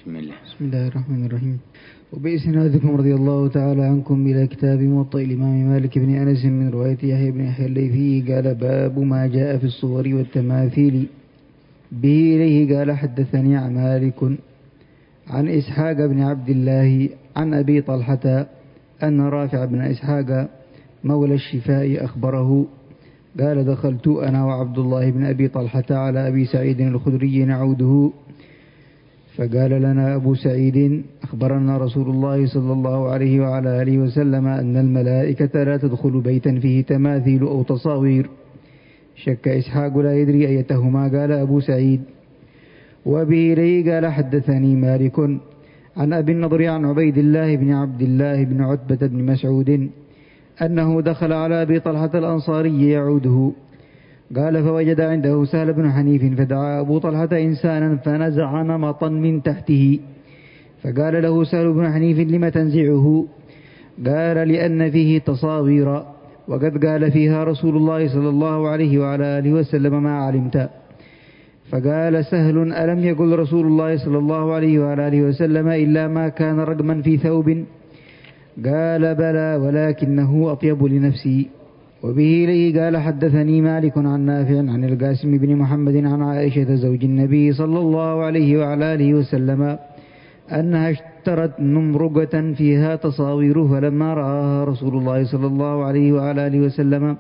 بسم الله الرحمن الرحيم. وبإسنادكم رضي الله تعالى عنكم إلى كتاب موطئ الإمام مالك بن أنس من رواية يحيى بن يحيى الليثي قال: باب ما جاء في الصور والتماثيل. به إليه قال: حدثني عن مالك عن إسحاق بن عبد الله عن أبي طلحة أن رافع بن إسحاق مولى الشفاء أخبره قال: دخلت أنا وعبد الله بن أبي طلحة على أبي سعيد الخدري نعوده، فقال لنا أبو سعيد: أخبرنا رسول الله صلى الله عليه وعلى آله وسلم أن الملائكة لا تدخل بيتا فيه تماثيل أو تصاوير. شك إسحاق لا يدري أيتهما قال أبو سعيد. وبه إليه قال: حدثني مالك عن أبي النضر عن عبيد الله بن عبد الله بن عتبة بن مسعود أنه دخل على أبي طلحة الأنصاري يعوده، قال: فوجد عنده سهل بن حنيف، فدعا أبو طلحة إنسانا فنزع نمطا من تحته، فقال له سهل بن حنيف: لم تنزعه؟ قال: لأن فيه تصاوير، وقد قال فيها رسول الله صلى الله عليه وعلى آله وسلم ما علمت. فقال سهل: ألم يقل رسول الله صلى الله عليه وعلى آله وسلم إلا ما كان رقما في ثوب؟ قال: بلى، ولكنه أطيب لنفسي. وبه إليه قال: حدثني مالك عن نافع عن القاسم بن محمد عن عائشة زوج النبي صلى الله عليه وعلى آله وسلم أنها اشترت نمرقة فيها تصاوير، فلما رآها رسول الله صلى الله عليه وعلى آله وسلم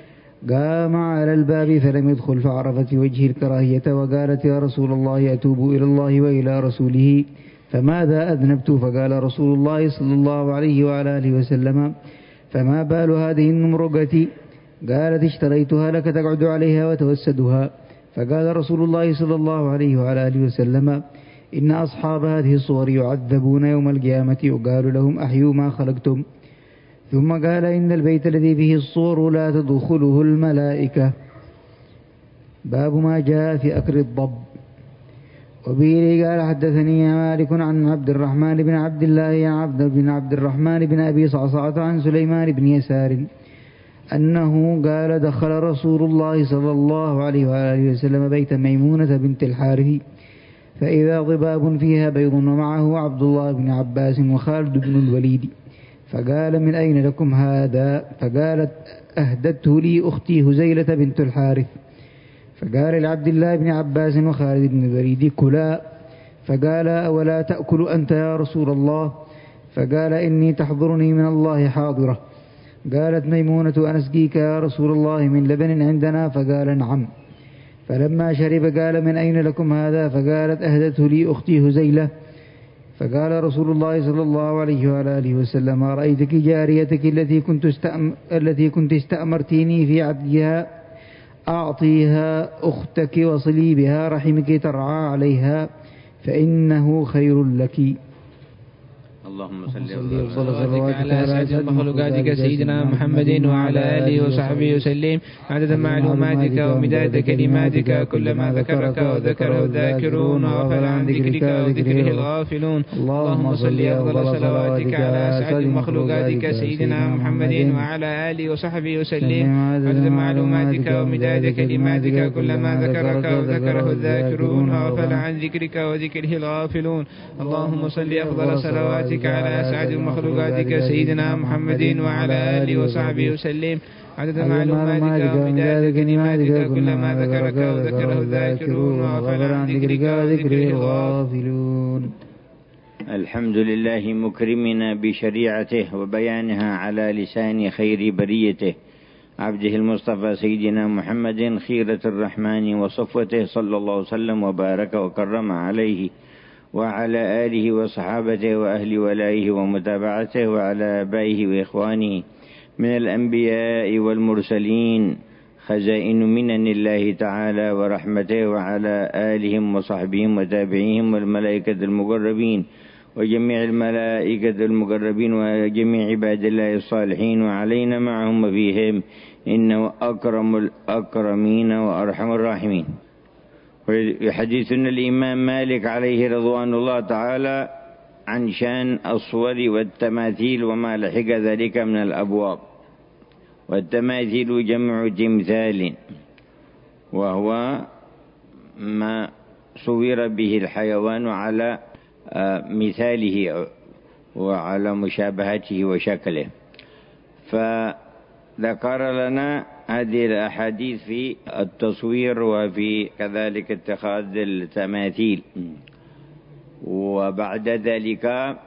قام على الباب فلم يدخل، فعرفت في وجهه الكراهية وقالت: يا رسول الله، أتوب إلى الله وإلى رسوله، فماذا أذنبت؟ فقال رسول الله صلى الله عليه وعلى آله وسلم: فما بال هذه النمرقة؟ قالت: اشتريتها لك تقعد عليها وتوسدها. فقال رسول الله صلى الله عليه وعلى آله وسلم: إن أصحاب هذه الصور يعذبون يوم القيامة، وقالوا لهم: أحيوا ما خلقتم. ثم قال: إن البيت الذي فيه الصور لا تدخله الملائكة. باب ما جاء في أكل الضب. وبه قال: حدثني مالك عن عبد الرحمن بن عبد الله عن عبد الرحمن بن أبي صعصعة عن سليمان بن يسار أنه قال: دخل رسول الله صلى الله عليه وآله وسلم بيت ميمونة بنت الحارث، فإذا ضباب فيها بيض، ومعه عبد الله بن عباس وخالد بن الوليد، فقال: من أين لكم هذا؟ فقالت: أهدته لي أختي هزيلة بنت الحارث. فقال لعبد الله بن عباس وخالد بن الوليد: كلا. فقال: أولا تأكل أنت يا رسول الله؟ فقال: إني تحضرني من الله حاضرة. قالت ميمونة: أنسقيك يا رسول الله من لبن عندنا؟ فقال: نعم. فلما شرب قال: من أين لكم هذا؟ فقالت: أهدته لي أختي هزيلة. فقال رسول الله صلى الله عليه وعلى آله وسلم: رأيتك جاريتك التي كنت استأمرتيني في عبدها، أعطيها أختك وصلي بها رحمك ترعى عليها، فإنه خير لك. اللهم صل وسلم على أسعد مخلوقاتك سيدنا محمد وعلى آله وصحبه وسلم، عدد معلوماتك ومداد كلماتك، كلما ذكرك وذكره الذاكرون وغفل عن ذكرك وذكره الغافلون. اللهم صل أفضل صلواتك على أسعد مخلوقاتك سيدنا محمد وعلى آله وصحبه وسلم، عدد معلوماتك ومداد كلماتك، كلما ذكرك وذكره الذاكرون وغفل عن ذكرك وذكره الغافلون. اللهم صل أفضل صلواتك على أسعد مخلوقاتك سيدنا محمد وعلى آله وصحبه وسلم، عدد معلوماتك ومداد كلماتك، كلما ذكرك وذكره الذاكرون وغفل عن ذكرك وذكره الغافلون. الحمد لله مكرمنا بشريعته وبيانها على لسان خير بريته، عبده المصطفى سيدنا محمد خيرة الرحمن وصفوته، صلى الله وسلم وبارك وكرم عليه وعلى آله وصحابته وأهل ولائه ومتابعته، وعلى آبائه وإخوانه من الأنبياء والمرسلين، خزائن منن الله تعالى ورحمته، وعلى آلهم وصحبهم وتابعيهم والملائكة المقربين وجميع الملائكة المقربين وجميع عباد الله الصالحين، وعلينا معهم وفيهم، إنه أكرم الأكرمين وأرحم الراحمين. ويحدثنا الإمام مالك عليه رضوان الله تعالى عن شان الصور والتماثيل وما لحق ذلك من الأبواب. والتماثيل جمع تمثال، وهو ما صور به الحيوان على مثاله وعلى مشابهته وشكله. فذكر لنا هذه الأحاديث في التصوير وفي كذلك اتخاذ التماثيل. وبعد ذلك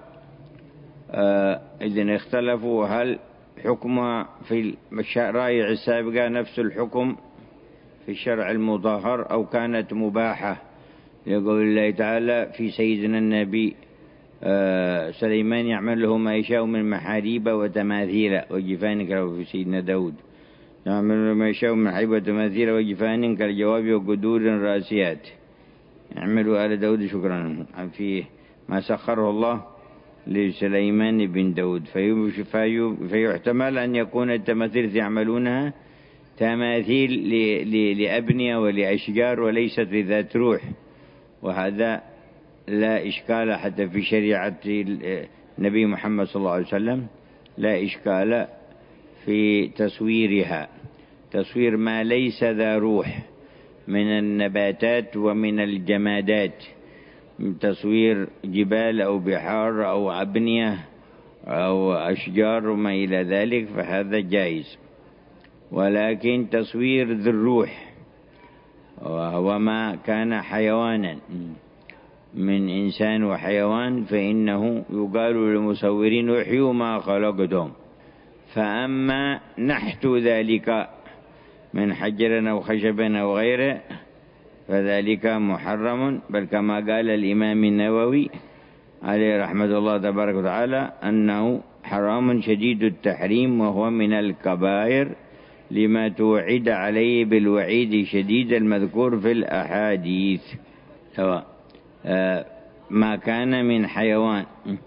إذن اختلفوا هل حكم في الشرائع السابقة نفس الحكم في الشرع المطهر أو كانت مباحة، لقول الله تعالى في سيدنا النبي سليمان يعمل له ما يشاء من محاريب وتماثيل وجفان، في سيدنا داود يعمل له ما يشاء من محاريب وتماثيل وجفان كالجواب وقدور راسيات، يعملوا آل داود شكرا في ما سخره الله لسليمان بن داود. فيحتمل أن يكون التماثيل يعملونها تماثيل لأبنية ولأشجار وليست لذات روح، وهذا لا إشكال حتى في شريعة النبي محمد صلى الله عليه وسلم، لا إشكال في تصويرها، تصوير ما ليس ذا روح من النباتات ومن الجمادات، تصوير جبال أو بحار أو أبنية أو أشجار وما إلى ذلك فهذا جائز. ولكن تصوير ذي الروح وهو ما كان حيوانا من إنسان وحيوان فإنه يقال للمصورين احيوا ما خلقتم. فأما نحت ذلك من حجر أو خشب أو غيره فذلك محرم، بل كما قال الإمام النووي عليه رحمة الله تبارك وتعالى أنه حرام شديد التحريم وهو من الكبائر لما توعد عليه بالوعيد شديد المذكور في الأحاديث، سواء ما كان من حيوان.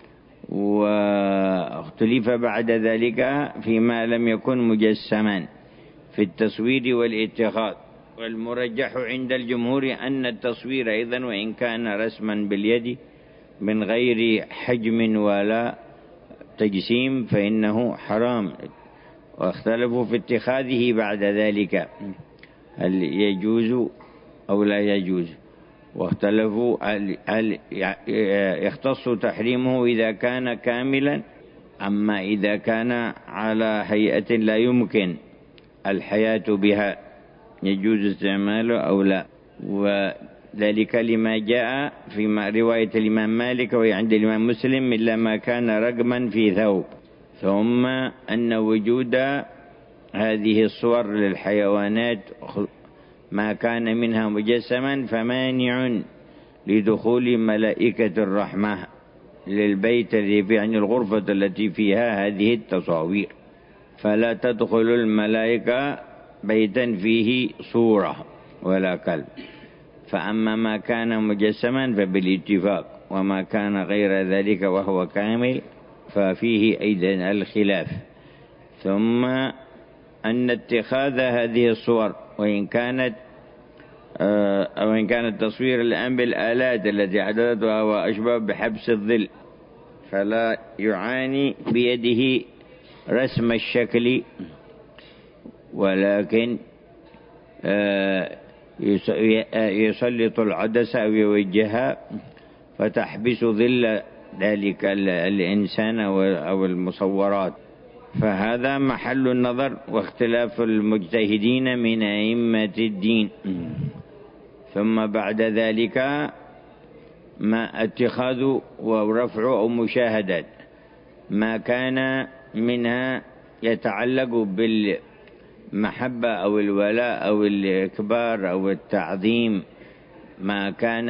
واختلف بعد ذلك فيما لم يكن مجسما في التصوير والاتخاذ، والمرجح عند الجمهور أن التصوير أيضا وإن كان رسما باليد من غير حجم ولا تجسيم فإنه حرام. واختلفوا في اتخاذه بعد ذلك هل يجوز أو لا يجوز، واختلفوا هل يختص تحريمه إذا كان كاملا، أما إذا كان على هيئة لا يمكن الحياة بها يجوز استعماله أو لا. وذلك لما جاء في رواية الإمام مالك وهي عند الإمام مسلم إلا ما كان رقما في ثوب. ثم أن وجود هذه الصور للحيوانات ما كان منها مجسما فمانع لدخول ملائكة الرحمة للبيت الذي يعني الغرفة التي فيها هذه التصاوير، فلا تدخل الملائكة بيتا فيه صورة ولا كلب. فأما ما كان مجسما فبالاتفاق، وما كان غير ذلك وهو كامل ففيه أيضا الخلاف. ثم أن اتخاذ هذه الصور وإن كانت تصوير الآن بالآلات التي عددتها وأشبه بحبس الظل فلا يعاني بيده رسم الشكل، ولكن يسلط العدسة أو يوجهها فتحبس ظل ذلك الإنسان أو المصورات، فهذا محل النظر واختلاف المجتهدين من أئمة الدين. ثم بعد ذلك ما اتخاذ ورفع أو مشاهدة ما كان منها يتعلق بالمحبة أو الولاء أو الإكبار أو التعظيم، ما كان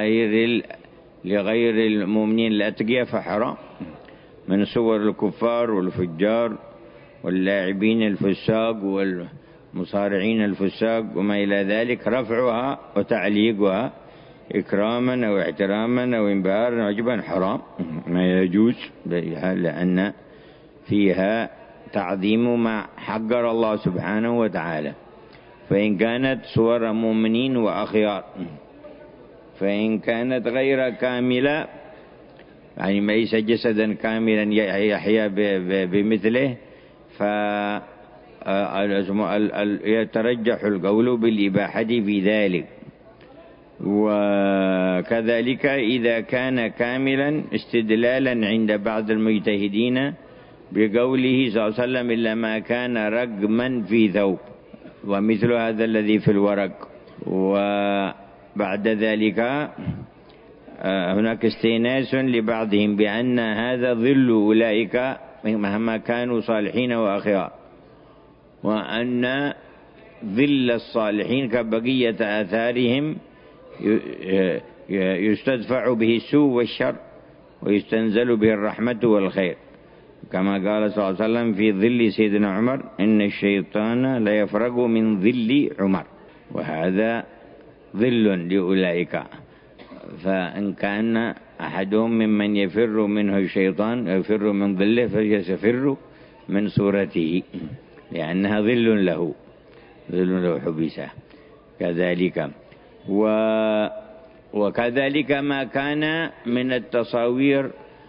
لغير المؤمنين الأتقياء فحرام من صور الكفار والفجار واللاعبين الفساق والمصارعين الفساق وما إلى ذلك، رفعها وتعليقها إكراما أو احتراما أو انبهارا أو عجبا حرام ما يجوز، لأن فيها تعظيم ما حقر الله سبحانه وتعالى. فإن كانت صور مؤمنين وأخيار، فإن كانت غير كاملة يعني ليس جسدا كاملا يحيا بمثله فيترجح القول بالإباحة في ذلك. وكذلك إذا كان كاملا استدلالا عند بعض المجتهدين بقوله صلى الله عليه وسلم إلا ما كان رقما في ثوب، ومثل هذا الذي في الورق. وبعد ذلك هناك استئناس لبعضهم بأن هذا ظل أولئك مهما كانوا صالحين وأخيار، وأن ظل الصالحين كبقية آثارهم يستدفع به السوء والشر ويستنزل به الرحمة والخير، كما قال صلى الله عليه وسلم في ظل سيدنا عمر إن الشيطان لا يفرغ من ظل عمر، وهذا ظل لأولئك. فإن كان أحدهم ممن يفر منه الشيطان يفر من ظله فيسفر من صورته، لأنها ظل له حبسه كذلك. وكذلك ما كان من التصاوير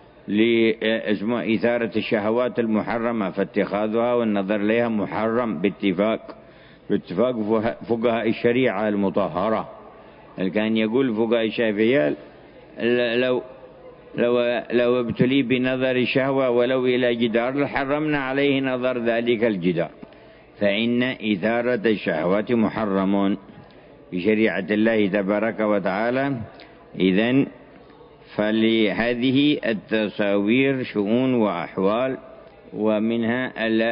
لإثارة الشهوات المحرمة فاتخاذها والنظر لها محرم باتفاق فقهاء الشريعة المطهرة. كان يقول فقهاء الشافعية لو ابتلي بنظر الشهوة ولو إلى جدار لحرمنا عليه نظر ذلك الجدار، فإن إثارة الشهوات محرمون بشريعة الله تبارك وتعالى. إذن فلهذه التصاوير شؤون وأحوال، ومنها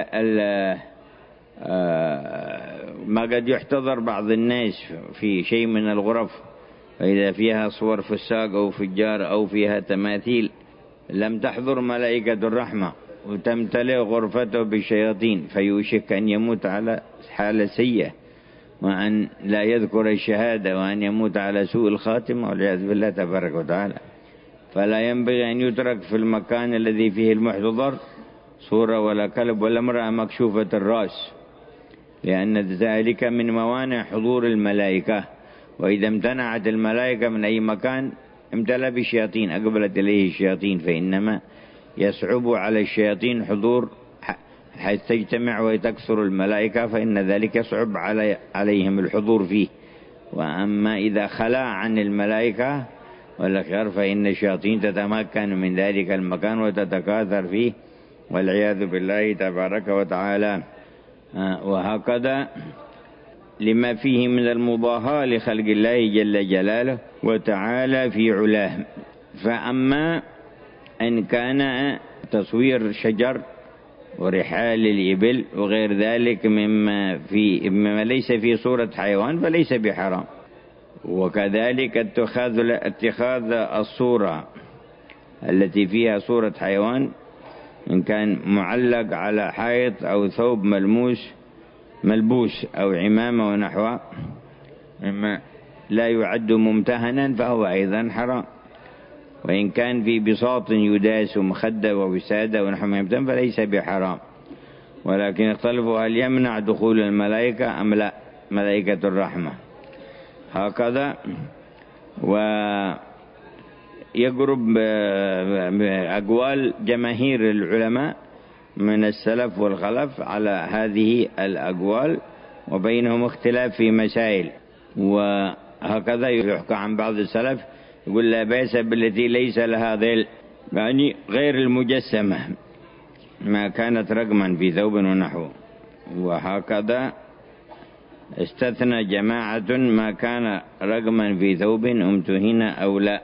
ما قد يحتضر بعض الناس في شيء من الغرف، فإذا فيها صور فساق أو فجار أو فيها تماثيل لم تحضر ملائكة الرحمة وتمتلئ غرفته بالشياطين، فيوشك أن يموت على حالة سيئة، وأن لا يذكر الشهادة، وأن يموت على سوء الخاتمة والعياذ بالله تبارك وتعالى. فلا ينبغي أن يترك في المكان الذي فيه المحتضر صورة ولا كلب ولا امرأة مكشوفة الرأس، لأن ذلك من موانع حضور الملائكة. وإذا امتنعت الملائكة من أي مكان امتلأ بالشياطين، أقبلت إليه الشياطين، فإنما يصعب على الشياطين حضور حيث تجتمع وتكثر الملائكة، فإن ذلك يصعب عليهم الحضور فيه. وأما إذا خلا عن الملائكة والأخيار فإن الشياطين تتمكن من ذلك المكان وتتكاثر فيه والعياذ بالله تبارك وتعالى. وهكذا لما فيه من المضاهاة لخلق الله جل جلاله وتعالى في علاه. فأما أن كان تصوير شجر ورحال الإبل وغير ذلك مما ليس في صورة حيوان فليس بحرام. وكذلك اتخاذ الصورة التي فيها صورة حيوان إن كان معلق على حائط أو ثوب ملبوس أو عمامة ونحوه مما لا يعد ممتهنا فهو أيضا حرام. وإن كان في بساط يداس ومخدة ووسادة ونحو ما يمتهن فليس بحرام، ولكن اختلفوا هل يمنع دخول الملائكة أم لا، ملائكة الرحمة. هكذا ويقرب أقوال جماهير العلماء من السلف والخلف على هذه الأقوال، وبينهم اختلاف في مسائل. وهكذا يحكى عن بعض السلف يقول لا بأس بالتي ليس لها ظل، يعني غير المجسمة ما كانت رقما في ثوب ونحوه. وهكذا استثنى جماعة ما كان رقما في ثوب امتهن أو لا.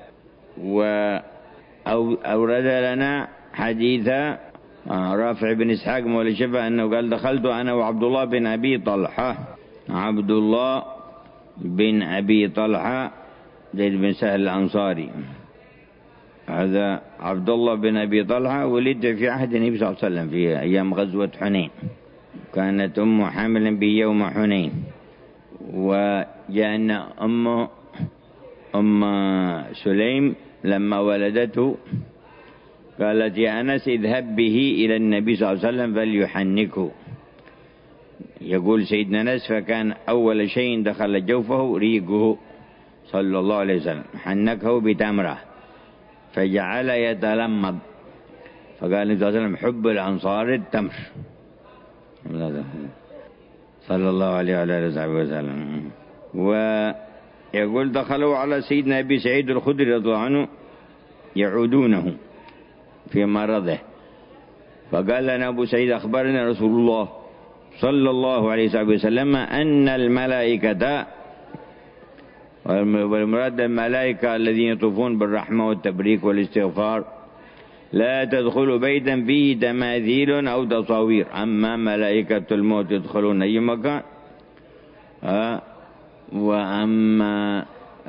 وأورد لنا حديث رافع بن إسحاق مولى شبه أنه قال دخلت أنا وعبد الله بن أبي طلحة، عبد الله بن أبي طلحة زيد بن سهل الأنصاري، هذا عبد الله بن أبي طلحة ولد في عهد النبي صلى الله عليه وسلم في أيام غزوة حنين، كانت أمه حاملا به يوم حنين. وجاءنا أم سليم لما ولدته قالت يا أنس اذهب به إلى النبي صلى الله عليه وسلم فليحنكه. يقول سيدنا أنس فكان أول شيء دخل جوفه ريقه صلى الله عليه وسلم، حنكه بتمرة فجعل يتلمض، فقال النبي صلى الله عليه وسلم حب الأنصار التمر صلى الله عليه وعلى آله وصحبه وسلم. يقول دخلوا على سيدنا أبي سعيد الخدري رضي الله عنه يعودونه في مرضه، فقال لنا أبو سعيد أخبرنا رسول الله صلى الله عليه وسلم أن الملائكة، والمراد الملائكة الذين يطوفون بالرحمة والتبريك والاستغفار، لا تدخل بيتا فيه تماثيل أو تصاوير. أما ملائكة الموت يدخلون أي مكان، وأما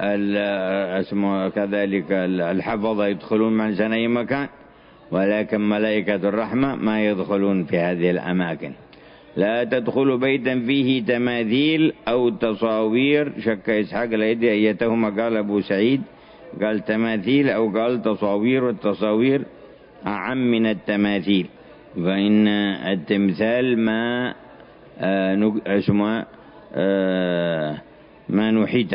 كذلك الحفظة يدخلون مع الإنسان أي مكان، ولكن ملائكة الرحمة ما يدخلون في هذه الأماكن. لا تدخل بيتا فيه تماثيل أو تصاوير. شك إسحاق الأيدي أيتهما، قال أبو سعيد قال تماثيل أو قال تصاوير، والتصاوير أعم من التماثيل، فإن التمثال ما اسمه ما نحيت،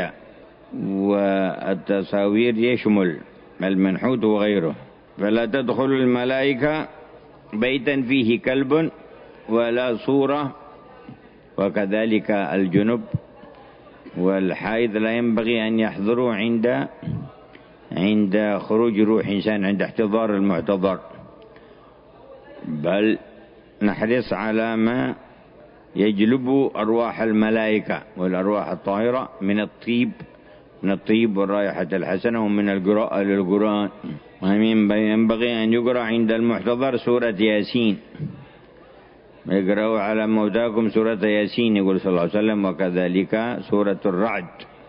والتصاوير يشمل المنحوت وغيره. فلا تدخل الملائكة بيتا فيه كلب ولا صورة، وكذلك الجنب والحائض لا ينبغي أن يحضروا عند خروج روح إنسان، عند احتضار المعتضر، بل نحرص على ما يجلب أرواح الملائكة والأرواح الطاهرة من الطيب والرائحة الحسنة، ومن القراءة للقرآن. وينبغي أن يقرأ عند المحتضر سورة ياسين، يقرأوا على موتاكم سورة ياسين يقول صلى الله عليه وسلم، وكذلك سورة الرعد،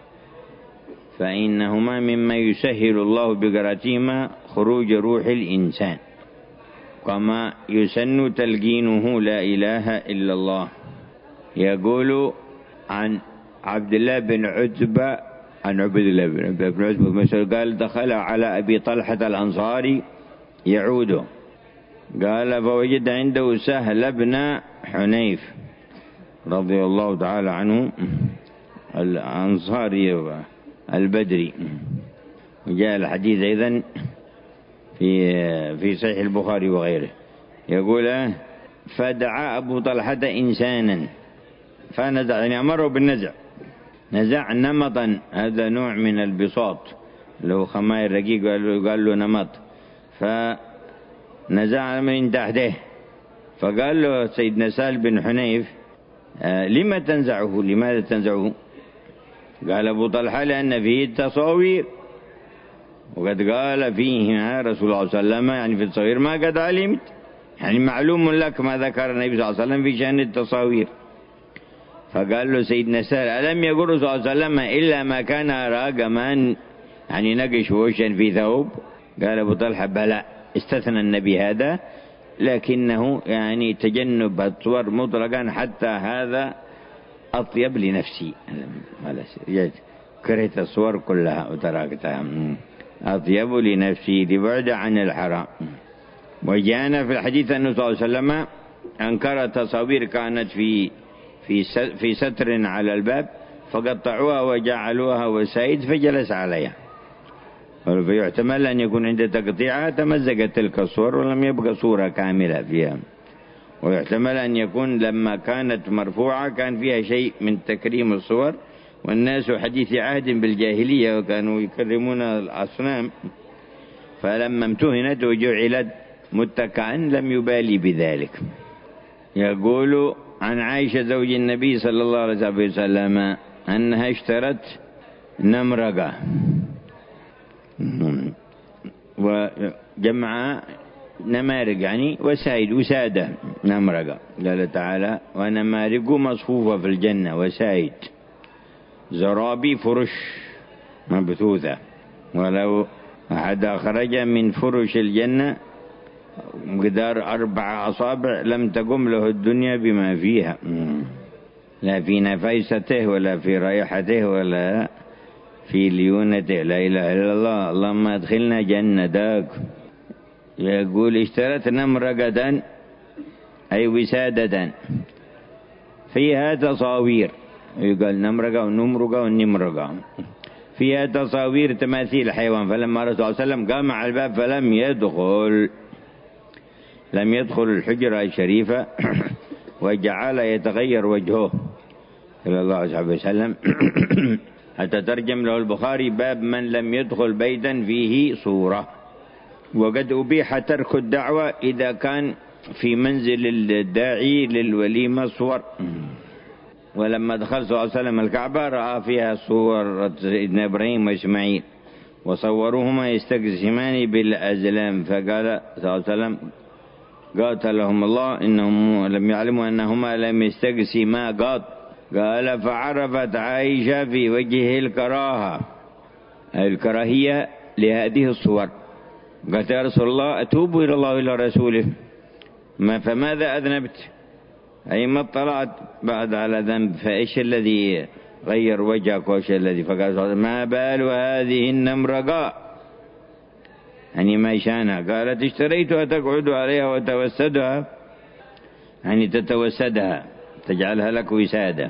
فإنهما مما يسهل الله بقراءتهما خروج روح الإنسان، كما يسن تلقينه لا إله إلا الله. يقول عن عبد الله بن عتبة عن عبد الله بن عتبة قال دخل على أبي طلحة الأنصاري يعوده، قال فوجد عنده سهل بن حنيف رضي الله تعالى عنه الأنصاري البدري، وجاء الحديث أيضا في صحيح البخاري وغيره. يقول فدعا أبو طلحة إنسانا فنزع، يعني أمره بالنزع، نزع نمطا، هذا نوع من البساط له خماير رقيق، قال له نمط، فنزع من تحته، فقال له سيدنا سهل بن حنيف لما تنزعه، لماذا تنزعه؟ قال أبو طلحة لأن فيه التصاوير، وقد قال فيه رسول الله صلى الله عليه وسلم، يعني في التصاوير ما قد علمت، يعني معلوم لك ما ذكر النبي صلى الله عليه وسلم في شأن التصاوير. فقال له سيدنا سهل ألم يقول صلى الله عليه وسلم إلا ما كان راقما، يعني نقش وشا في ثوب؟ قال أبو طلحة بلى، استثنى النبي هذا، لكنه يعني تجنب الصور مطلقا، حتى هذا أطيب لنفسي، كرهت الصور كلها وتركتها، أطيب لنفسي لبعد عن الحرام. وجاءنا في الحديث أنه صلى الله عليه وسلم أنكر تصاوير كانت في ستر على الباب، فقطعوها وجعلوها وسائد فجلس عليها، فيحتمل أن يكون عند تقطيعها تمزقت تلك الصور ولم يبقى صورة كاملة فيها، ويحتمل أن يكون لما كانت مرفوعة كان فيها شيء من تكريم الصور، والناس حديث عهد بالجاهلية وكانوا يكرمون الأصنام، فلما امتهنت وجعلت متكئا لم يبالي بذلك. يقول عن عائشة زوج النبي صلى الله عليه وسلم أنها اشترت نمرقة، وجمع نمارق يعني وسائد وسادة نمرقة، قال تعالى ونمارق مصفوفة في الجنة وسائد زرابي فرش مبثوثة، ولو أحد أخرج من فرش الجنة مقدار 4 أصابع لم تقم له الدنيا بما فيها، لا في نفيسته ولا في رائحته ولا في ليونته، لا إله إلا الله، اللهم ادخلنا جنتك. يقول اشترت نمرقة أي وسادة فيها تصاوير، يقال نمرقة ونمرقة ونمرقة، فيها تصاوير تماثيل حيوان، فلما رسول الله صلى الله عليه وسلم قام على الباب لم يدخل الحجرة الشريفة، وجعل يتغير وجهه صلى الله عليه وسلم حتى ترجم له البخاري باب من لم يدخل بيتا فيه صورة. وقد أبيح ترك الدعوة إذا كان في منزل الداعي للوليمة صور. ولما دخل صلى الله عليه وسلم الكعبة رأى فيها صور سيدنا إبراهيم وإسماعيل وصوروهما يستقسمان بالأزلام، فقال صلى الله عليه وسلم قاتلهم الله إنهم لم يعلموا أنهما لم يستقسما قط. قال فعرفت عائشة في وجهه الكراهية لهذه الصور. قالت يا رسول الله أتوب إلى الله وإلى رسوله فماذا أذنبت؟ أي ما اطلعت بعد على ذنب، فإيش الذي غير وجهك وإيش الذي؟ فقال ما بال هذه النمرقاء، يعني ما شانها؟ قالت اشتريتها تقعد عليها وتوسدها، يعني تتوسدها تجعلها لك وسادة.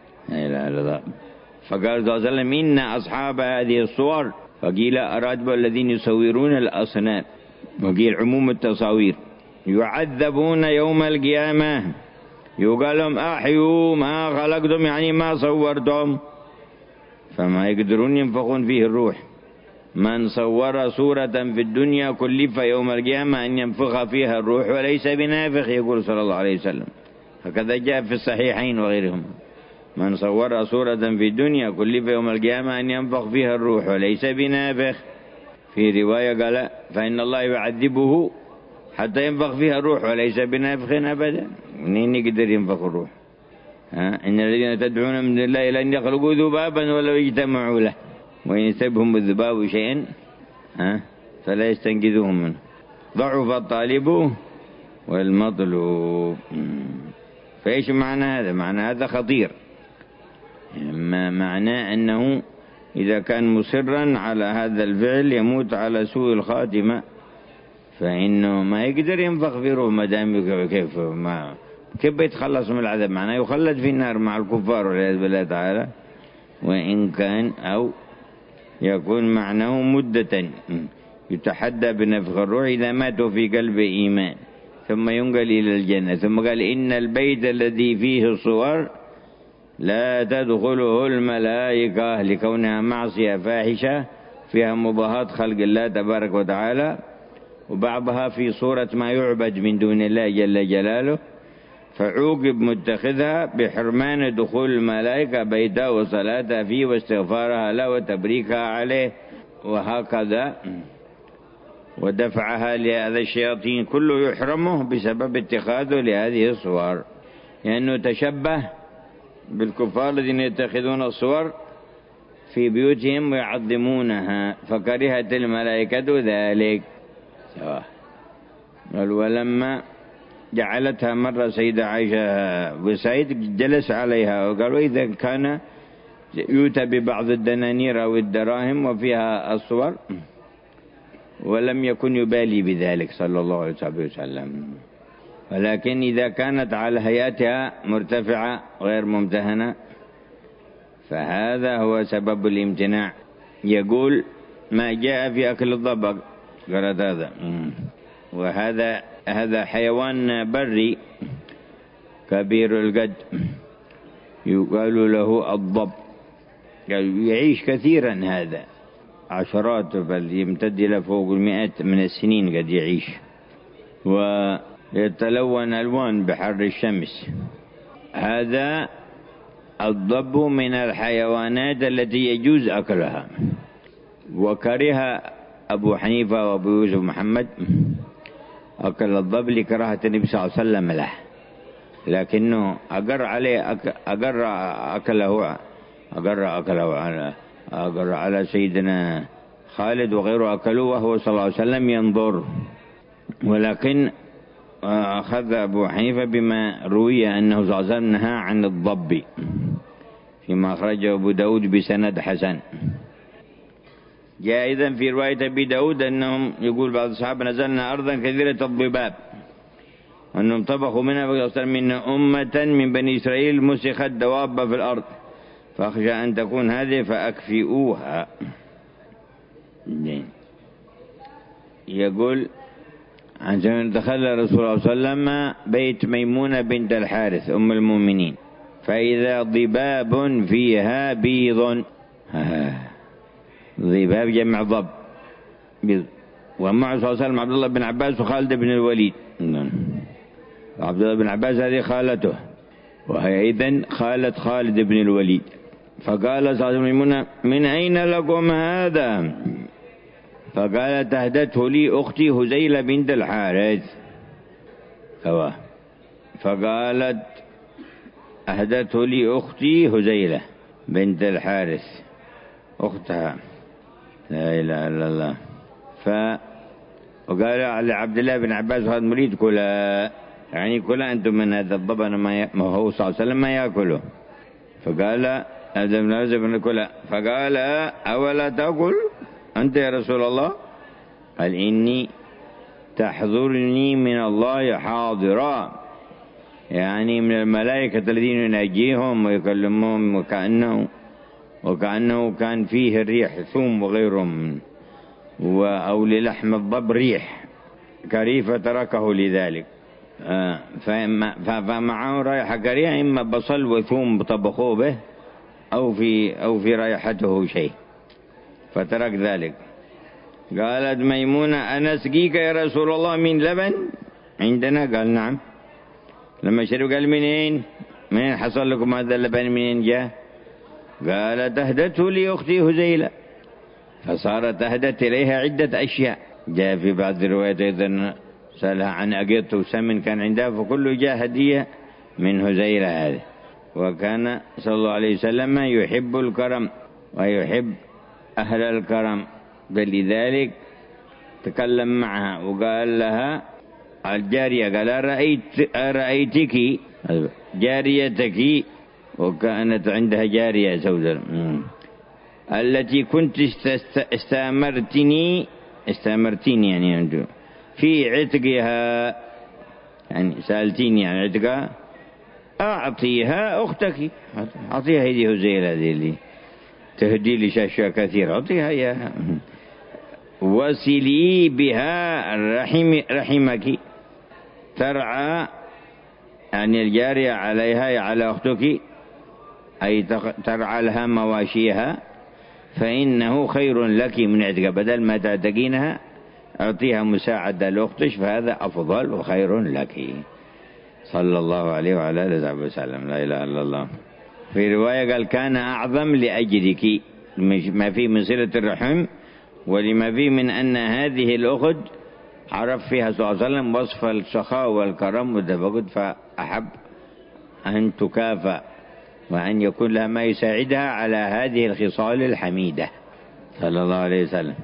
فقال صلى الله عليه وسلم إن أصحاب هذه الصور، فقيل أراد الذين يصورون الأصنام، وقيل عموم التصاوير، يعذبون يوم القيامة، يقال لهم أحيوا ما خلقتم، يعني ما صورتم، فما يقدرون ينفخون فيه الروح. من صور صورة في الدنيا كلف يوم القيامة أن ينفخ فيها الروح وليس بنافخ، يقول صلى الله عليه وسلم. هكذا جاء في الصحيحين وغيرهم، من صور صورة في الدنيا كلف يوم القيامة أن ينفخ فيها الروح وليس بنافخ. في رواية قال فإن الله يعذبه حتى ينفخ فيها الروح وليس بنافخ أبدا. منين يقدر ينفخ الروح؟ إن الذين تدعون من الله لن يخلقوا ذبابا ولو اجتمعوا له وإن يسبهم الذباب شيئا فلا يستنقذوهم منه، ضعف الطالب والمطلوب. فإيش معنى هذا؟ معنى هذا خطير، معناه أنه إذا كان مصرا على هذا الفعل يموت على سوء الخاتمة، فإنه ما يقدر ينفخ في روح مدام كيف يتخلص من العذاب؟ معناه يخلد في النار مع الكفار والعياذ بالله تعالى. وإن كان أو يكون معناه مدة يتحدى بنفخ الروح إذا ماتوا في قلب إيمان ثم ينقل إلى الجنة. ثم قال إن البيت الذي فيه الصور لا تدخله الملائكة لكونها معصية فاحشة فيها مضاهاة خلق الله تبارك وتعالى، وبعضها في صورة ما يعبد من دون الله جل جلاله، فعوقب متخذها بحرمان دخول الملائكة بيتها وصلاتها فيه واستغفارها له وتبريكها عليه وهكذا، ودفعها لهذا الشياطين كله يحرمه بسبب اتخاذه لهذه الصور، لأنه تشبه بالكفار الذين يتخذون الصور في بيوتهم ويعظمونها، فكرهت الملائكة ذلك. ولما جعلتها مرة سيدة عائشة وسعيد جلس عليها وقالوا إذا كان يؤتى ببعض الدنانير أو الدراهم وفيها الصور، ولم يكن يبالي بذلك صلى الله عليه وسلم. ولكن إذا كانت على هيئتها مرتفعة غير ممتهنة فهذا هو سبب الامتناع. يقول ما جاء في أكل الضبع، قالت هذا هذا حيوان بري كبير القد يقال له الضب، يعيش كثيرا، هذا عشرات بل يمتد إلى فوق 100 من السنين قد يعيش، ويتلون ألوان بحر الشمس. هذا الضب من الحيوانات التي يجوز أكلها، وكره أبو حنيفة وأبو يوسف محمد أكل الضب لكراهة النبي صلى الله عليه وسلم له، لكنه أقر على سيدنا خالد وغيره أكلوه وهو صلى الله عليه وسلم ينظر. ولكن أخذ أبو حنيفة بما روي أنه صلى الله عليه وسلم نهى عن الضب فيما أخرجه أبو داود بسند حسن. جاء إذن في رواية أبي داود أنهم يقول بعض الصحابة نزلنا أرضا كثيرة الضباب وأنهم طبخوا منها فقال من أمة من بني إسرائيل مسخت دواب في الأرض فأخشى أن تكون هذه فأكفئوها. يقول عن دخل الرسول صلى الله عليه وسلم بيت ميمونة بنت الحارث أم المؤمنين فإذا ضباب فيها بيض، ضباب جمع ضب. ومع صلى الله عليه وسلم عبد الله بن عباس وخالد بن الوليد. عبد الله بن عباس هذه خالته، وهي أيضا خالة خالد بن الوليد. فقال صلى الله عليه وسلم من أين لكم هذا؟ فقالت أهدته لي أختي هزيلة بنت الحارث. فقالت أهدته لي أختي هزيلة بنت الحارث أختها، لا إله إلا الله. وقال لعبد الله بن عباس وخالد مريد كلا، يعني كلا أنتم من هذا الضبن ما هو صلى الله عليه وسلم ما يأكله. فقال عبد الله بن كلا، فقال أولا تأكل أنت يا رسول الله؟ قال إني تحضرني من الله حاضرا، يعني من الملائكة الذين يناجيهم ويكلمهم وكأنه كان فيه الريح ثوم وغيرهم، أو للحم الضب ريح كريفة تركه لذلك. فمعه رائحة كريهة، إما بصل وثوم طبخوه به أو في رائحته شيء، فترك ذلك. قالت ميمونة أنا أسقيك يا رسول الله من لبن عندنا؟ قال نعم. لما شرب قال منين حصل لكم هذا اللبن، منين جاء؟ قالت أهدته لي أختي هزيلة. فصارت أهدت إليها عدة أشياء. جاء في بعض الروايات أيضا سألها عن أقيط وسمن كان عندها، فكله جاء هدية من هزيلة هذه. وكان صلى الله عليه وسلم يحب الكرم ويحب أهل الكرم، فلذلك تكلم معها وقال لها الجارية، قال أرأيتك جاريتك، وكانت عندها جارية سوداء التي كنت استأمرتني يعني في عتقها، يعني سألتيني عن عتقها، أعطيها أختك، أعطيها هذه هزيلة هذه اللي تهدي لي أشياء كثيرة، أعطيها إياها. وصلي بها رحمك، ترعى يعني الجارية عليها على أختك، أي ترعى لها مواشيها، فإنه خير لك من عتق، بدل ما تعتقينها أعطيها مساعدة لأختك، فهذا أفضل وخير لك. صلى الله عليه وعلى آله وسلم. لا إله إلا الله. في رواية قال كان أعظم لأجلك، ما فيه من صلة الرحم، ولما فيه من أن هذه الأخت عرف فيها صلى الله عليه وسلم وصف السخاء والكرم والتفقد، فأحب أن تكافأ وأن يكون لها ما يساعدها على هذه الخصال الحميدة صلى الله عليه وسلم.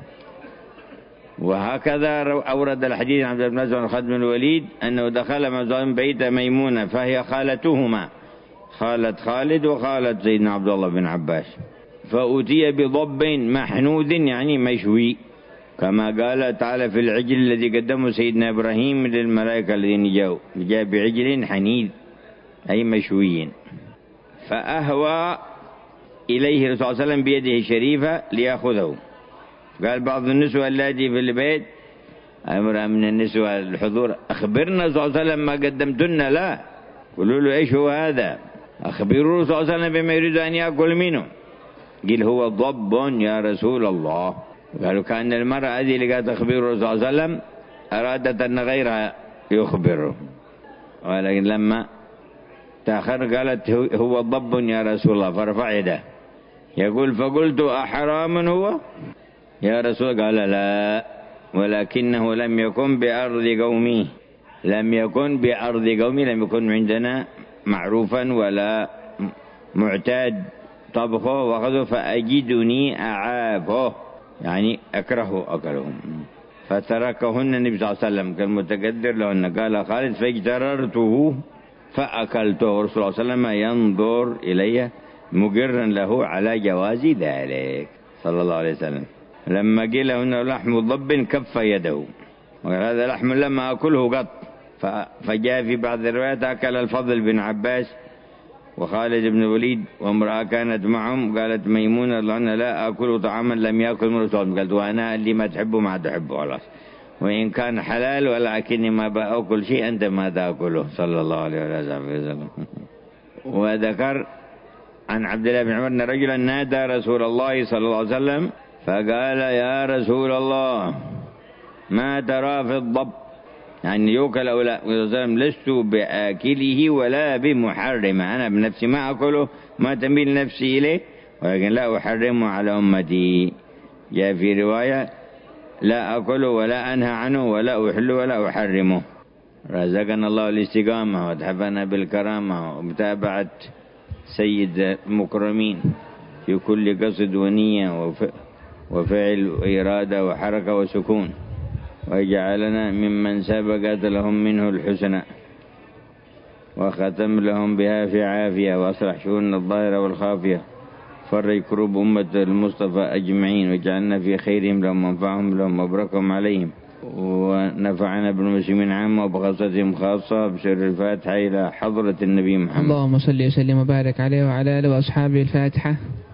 وهكذا أورد الحديث عن عبد الله بن خالد بن الوليد أنه دخل مزارم بيت ميمونة، فهي خالتهما، خالة خالد وخالة سيدنا عبد الله بن عباس، فأتي بضب محنود يعني مشوي، كما قال تعالى في العجل الذي قدمه سيدنا إبراهيم للملائكة الذين جاء بعجل حنيذ أي مشوي. فأهوى إليه الرسول صلى الله عليه وسلم بيده الشريفة ليأخذه. قال بعض النسوة التي في البيت، امرأة من النسوة الحضور، أخبرنا صلى الله عليه وسلم ما قدمتنا لا، قولوا له إيش هو هذا، أخبروه صلى الله عليه وسلم بما يريد أن يأكل منه. قال هو ضب يا رسول الله. قالوا كأن المرأة هذه اللي قالت أخبره صلى الله عليه وسلم أرادت أن غيرها يخبره، ولكن لما تأخر قالت هو ضب يا رسول الله، فرفع يده يقول فقلت أحرام هو يا رسول؟ قال لا، ولكنه لم يكن بأرض قومي، لم يكن عندنا معروفا ولا معتاد طبخه وأخذه، فأجدني أعافه يعني أكره أكلهم، فتركهن النبي صلى الله عليه وسلم كالمتقدر لهن. قال خالد فاجتررته فأكلته، ورسول الله صلى الله عليه وسلم ينظر إلي مقرا له على جواز ذلك صلى الله عليه وسلم. لما قيل له لحم ضب كف يده، وقال هذا لحم لما أكله قط. فجاء في بعض الروايات أكل الفضل بن عباس وخالد بن الوليد وامرأة كانت معهم، قالت ميمونة الله عنها لا أكل طعاما لم يأكل من رسول الله، قالت وأنا اللي ما تحبه ما تحبه خلاص، وإن كان حلال ولكني ما بأكل شيء أنت ما تأكله صلى الله عليه وسلم. وذكر عن عبد الله بن عمر أن رجلا نادى رسول الله صلى الله عليه وسلم فقال يا رسول الله ما ترى في الضب، يعني يوكل أو لا؟ وسلم لست بآكله ولا بمحرمه، أنا بنفسي ما أكله ما تميل نفسي إليه، ولكن لا أحرمه على أمتي. جاء في رواية لا أكله ولا أنهى عنه ولا أحل ولا أحرمه. رزقنا الله الاستقامة وتحفنا بالكرامة ومتابعة سيد المكرمين في كل قصد ونية وفعل وإرادة وحركة وسكون، ويجعلنا ممن سبقت لهم منه الحسنى وختم لهم بها في عافية، وأصلح شؤون الظاهرة والخافية، فرج كروب أمة المصطفى أجمعين، واجعلنا في خيرهم لهم وانفعهم لهم وبركهم عليهم، ونفعنا بالمسلمين عامة وبخاصتهم خاصة. بسر الفاتحة إلى حضرة النبي محمد. اللهم صل وسلم وبارك عليه وعلى آله وأصحابه. الفاتحة.